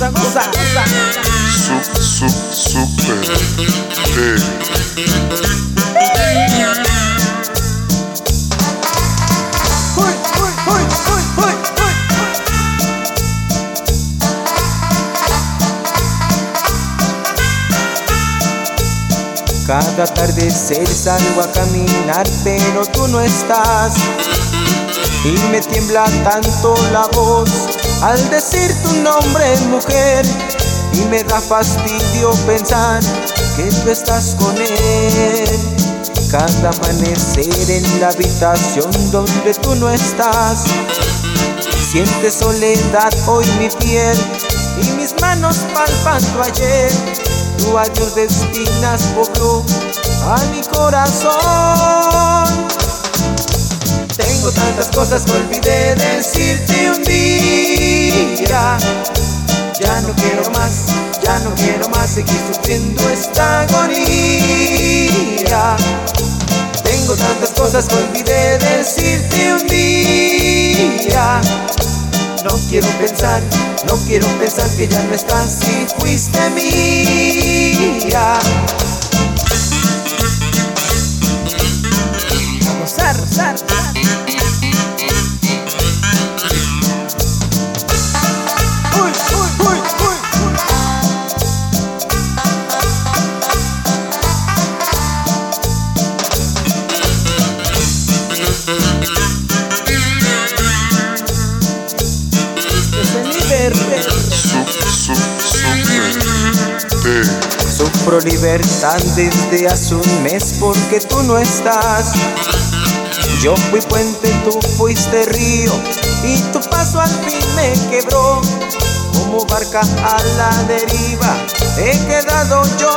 goza. Super. Cada atardecer salgo a caminar, pero tú no estás. Y me tiembla tanto la voz al decir tu nombre, mujer. Y me da fastidio pensar que tú estás con él. Cada amanecer en la habitación donde tú no estás, siente soledad hoy mi piel y mis manos palpan tu ayer. Tu adiós destinas poco a mi corazón. Tengo tantas cosas que olvidé decirte un día. Ya no quiero más seguir sufriendo esta agonía. Tengo tantas cosas que olvidé decirte un día. No quiero pensar que ya no estás y fuiste mía. A gozar. Sufro libertad desde hace un mes porque tú no estás. Yo fui puente, tú fuiste río y tu paso al fin me quebró. Como barca a la deriva he quedado yo.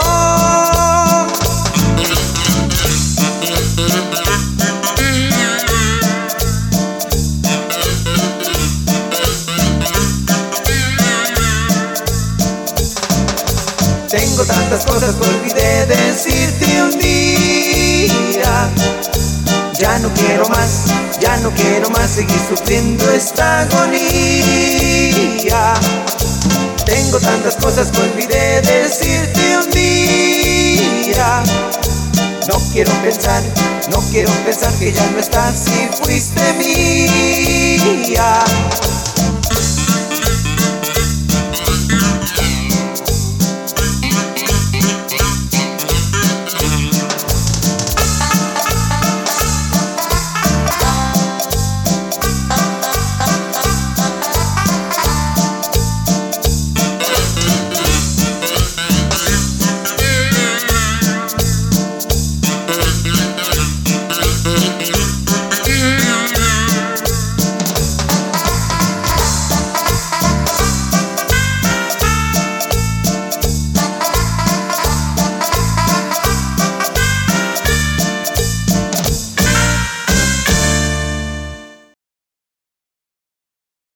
Tengo tantas cosas que olvidé decirte un día. Ya no quiero más seguir sufriendo esta agonía. Tengo tantas cosas que olvidé decirte un día. No quiero pensar que ya no estás y fuiste mía.